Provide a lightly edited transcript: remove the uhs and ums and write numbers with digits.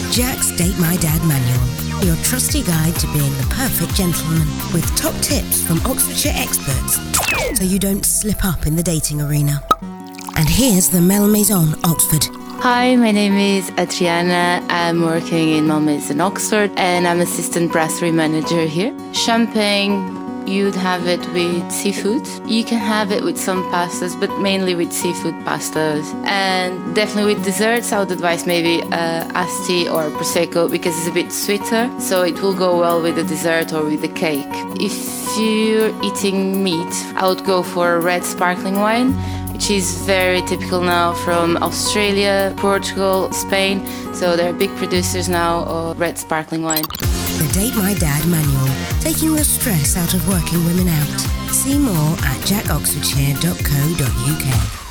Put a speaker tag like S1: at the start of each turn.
S1: Jack's Date My Dad Manual, your trusty guide to being the perfect gentleman, with top tips from Oxfordshire experts so you don't slip up in the dating arena. And here's the Malmaison Oxford.
S2: Hi, my name is Adriana. I'm working in Malmaison Oxford and I'm assistant brasserie manager here. Champagne, you'd have it with seafood. You can have it with some pastas, but mainly with seafood pastas. And definitely with desserts, I would advise maybe Asti or Prosecco because it's a bit sweeter, so it will go well with the dessert or with the cake. If you're eating meat, I would go for a red sparkling wine, which is very typical now from Australia, Portugal, Spain. So they're big producers now of red sparkling wine.
S1: The Date My Dad Manual, taking the stress out of working women out. See more at jackoxfordshire.co.uk.